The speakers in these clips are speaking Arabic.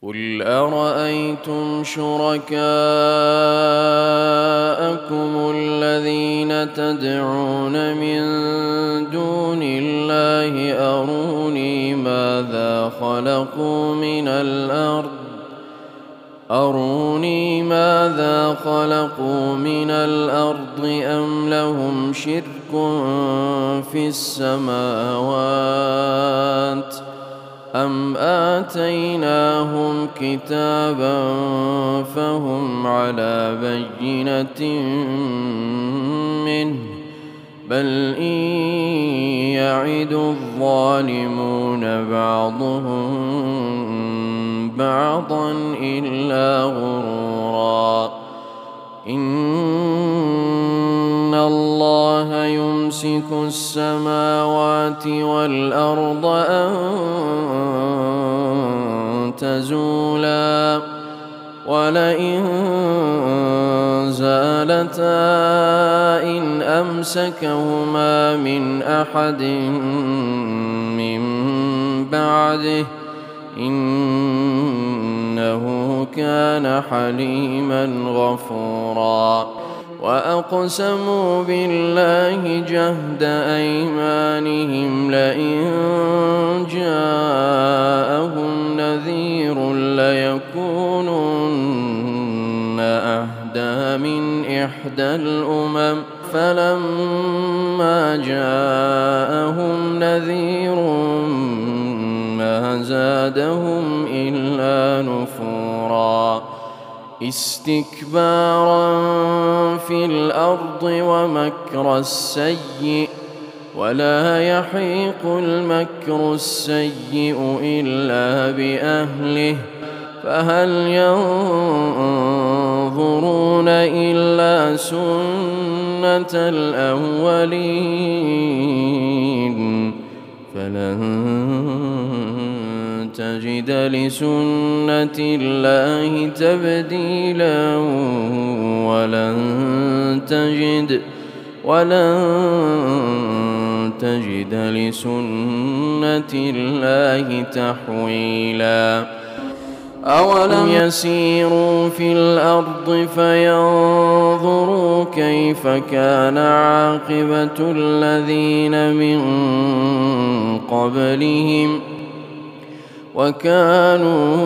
قل أرأيتم شركاءكم الذين تدعون من دون الله أروني ماذا خلقوا من الأرض أم لهم شرك في السماوات أم آتيناهم كتابا فهم على بينة منه بل إن يعد الظالمون بعضهم بعضا إلا غرورا إن الله يمسك السماوات والأرض أن تزولا ولئن زالتا إن أمسكهما من أحد من بعده إنه كان حليما غفورا وأقسموا بالله جهد أيمانهم لئن جاءهم نذير ليكونن أهدى من إحدى الأمم فلما جاءهم نذير ما زادهم إلا نفورا استكبارا في الأرض ومكر السيء ولا يحيق المكر السيء إلا بأهله فهل ينظرون إلا سنة الأولين فلن تجد لسنة الله تبديلا ولن تجد لسنة الله تحويلا أولم يسيروا في الأرض فينظروا كيف كان عاقبة الذين من قبلهم وكانوا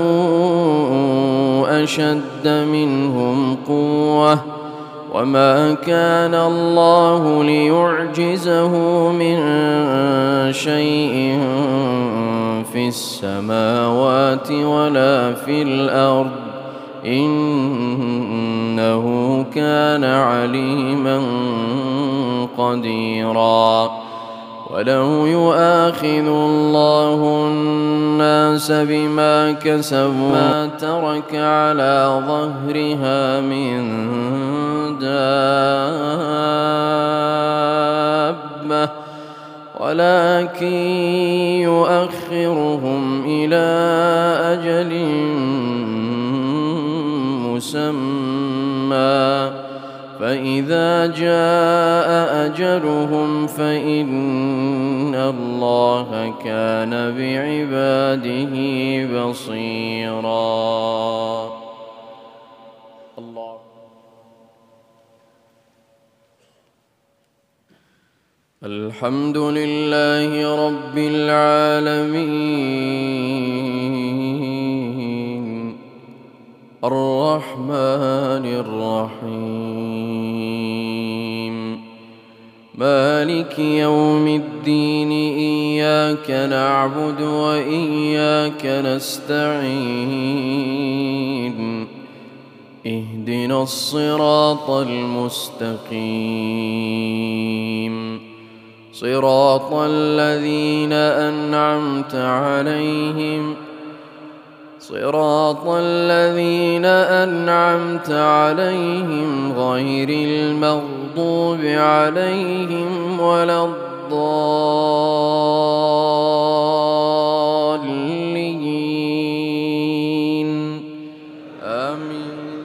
أشد منهم قوة وما كان الله ليعجزه من شيء في السماوات ولا في الأرض إنه كان عليما قديرا ولو يؤاخذ الله الناس بما كسبوا ما ترك على ظهرها من دابة ولكن يؤخرهم إلى أجل مسمى فإذا جاء أجلهم فإن الله كان بعباده بصيرا. الله الحمد لله رب العالمين الرحمن الرحيم مالك يوم الدين إياك نعبد وإياك نستعين اهدنا الصراط المستقيم صراط الذين أنعمت عليهم غير المغضوب عليهم ولا الضالين آمين.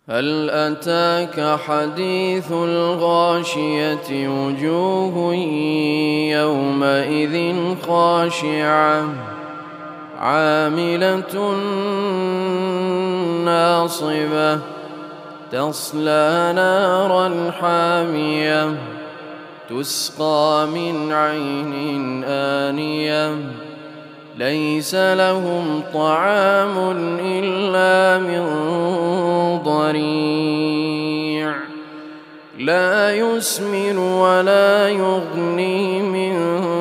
هل أتاك حديث الغاشية وجوه يومئذ خاشعة عاملة ناصبة تصلى نارا حامية تسقى من عين آنية ليس لهم طعام إلا من ضريع لا يسمن ولا يغني من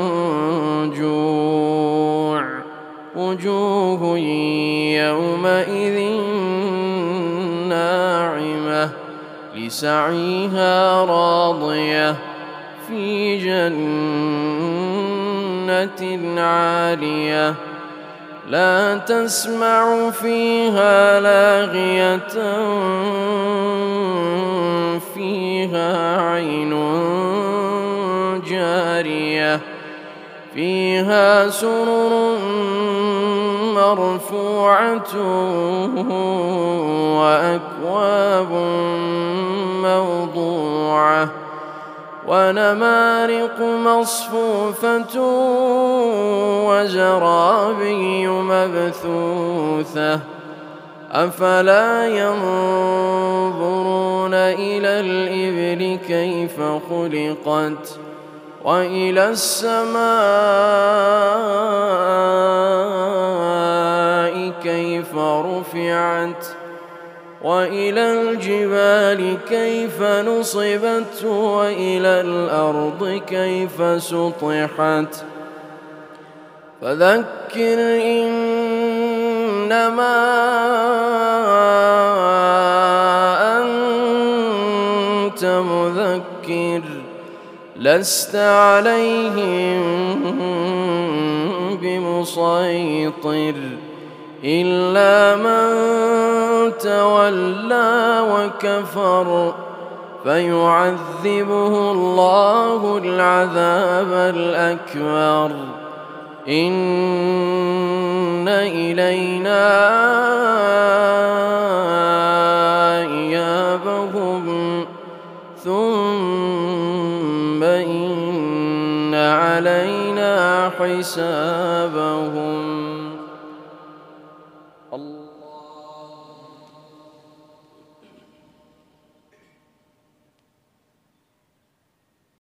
جوع وجوه يومئذ ناعمة لسعيها راضية في جنة عالية لا تسمع فيها لاغية فيها عين جارية فيها سرر مرفوعة وأكواب موضوعة ونمارق مصفوفة وزرابي مبثوثة أفلا ينظرون إلى الإبل كيف خلقت وإلى السماء كيف رفعت وإلى الجبال كيف نصبت وإلى الأرض كيف سطحت فذكر إنما أنت مذكر لست عليهم بمسيطر إلا من تولى وكفر فيعذبه الله العذاب الأكبر إن إلينا إيابهم ثم إن علينا حسابهم